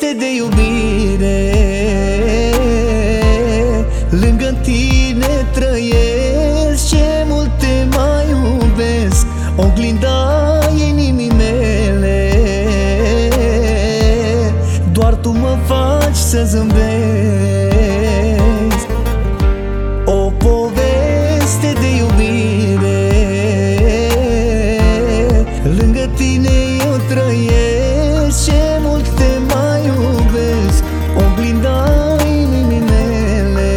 de iubire, lângă tine trăiesc, ce mult te mai iubesc, oglinda inimii mele. Doar tu mă faci să zâmbesc. O poveste de iubire, lângă tine eu trăiesc, ce mult te mai iubesc, oglinda inimii mele.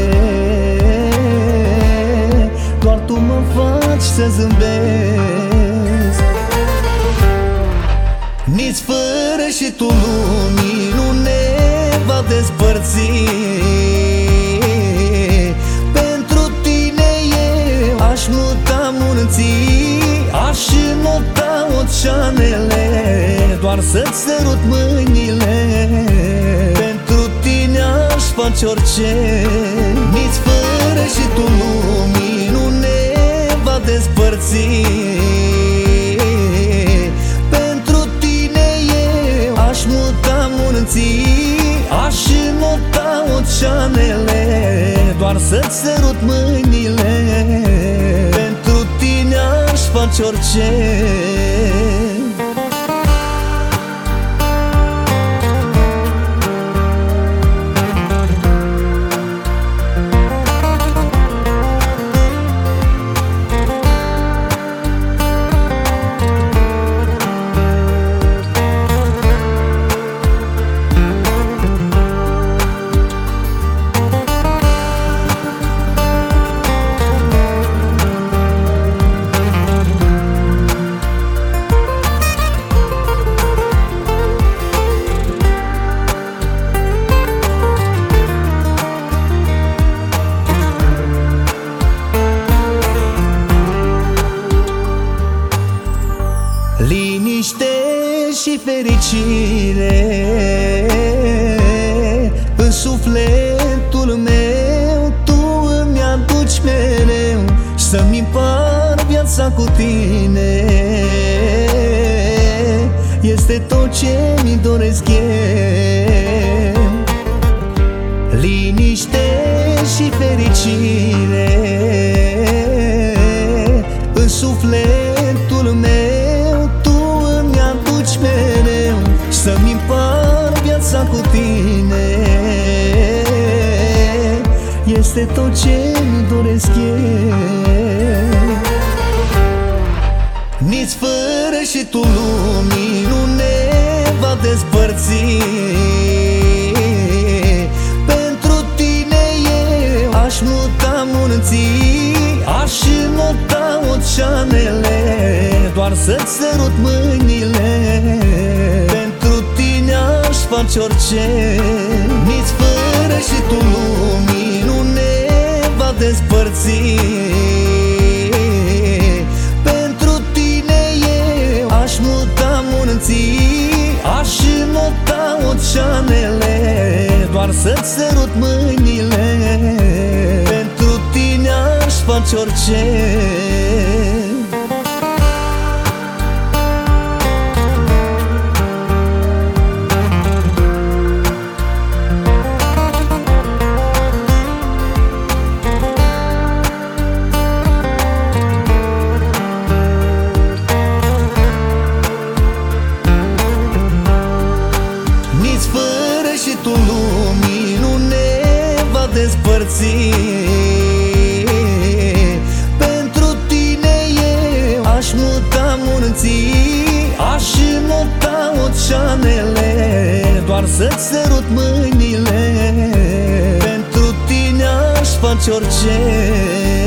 Doar tu mă faci să zâmbesc. Nici fără și tu lumii nu ne va despărți. Pentru tine eu aș muta munții, aș înota oceanele, doar să-ți sărut mâinile. Pentru tine aș face orice. Nici fără și tu lumii nu ne va despărți. Pentru tine eu aș muta munții, aș înota oceanele, doar să-ți sărut mâinile. Pentru tine aș face orice. Liniște și fericire în sufletul meu tu îmi aduci mereu, să-mi împart viața cu tine. Este tot ce mi doresc eu. Liniște și fericire în sufletul meu tu îmi aduci mereu, să-mi împart viața cu tine. Este tot ce mi doresc eu. Nici fără și tu lumii nu ne va despărți. Pentru tine eu aș muta munții, aș înota oceanele, doar să-ți sărut mâinile. Pentru tine aș face orice. Nici fără și tu lumii nu ne va despărți. Pentru tine eu aș muta munții, aș înota oceanele, doar să-ți sărut mâinile. Pentru tine aș face orice. Nici fără și tu lumii nu ne va despărți. Pentru tine eu aș muta munții, aș înota oceanele, doar să-ți sărut mâinile. Pentru tine aș face orice.